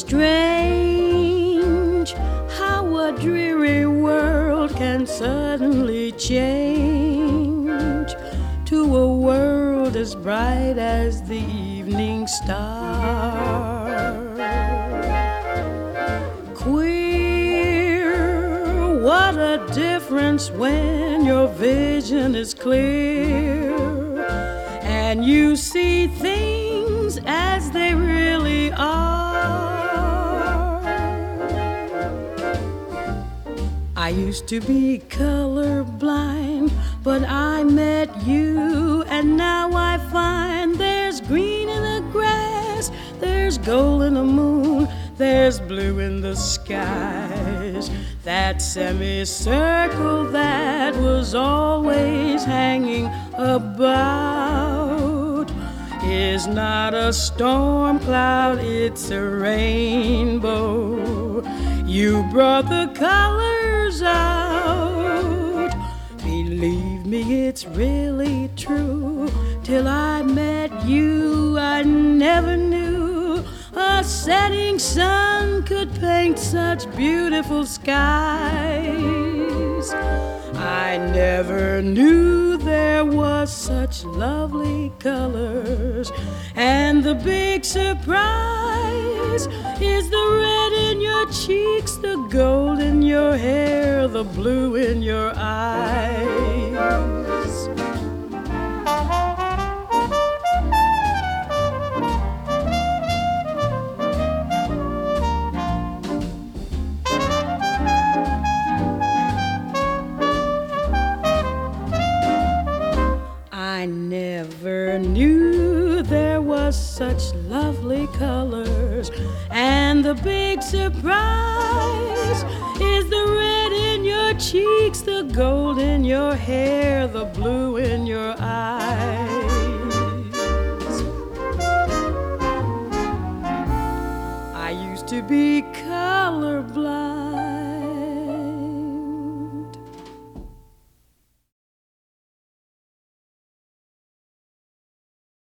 strange how a dreary world can suddenly change to a world as bright as the evening star. Queer, what a difference when your vision is clear and you see things as they really are. I used to be colorblind, but I met you, and now I find there's green in the grass, there's gold in the moon, there's blue in the skies. That semicircle that was always hanging about is not a storm cloud, it's a rainbow. You brought the colors out. Believe me, it's really true. Till I met you, I never knew a setting sun could paint such beautiful skies. I never knew there was such lovely colors. And the big surprise is the red in your cheeks, the gold in your hair, the blue in your eyes. I never knew there was such lovely colors. And the big surprise is the red in your cheeks, the gold in your hair, the blue in your eyes. I used to be colorblind,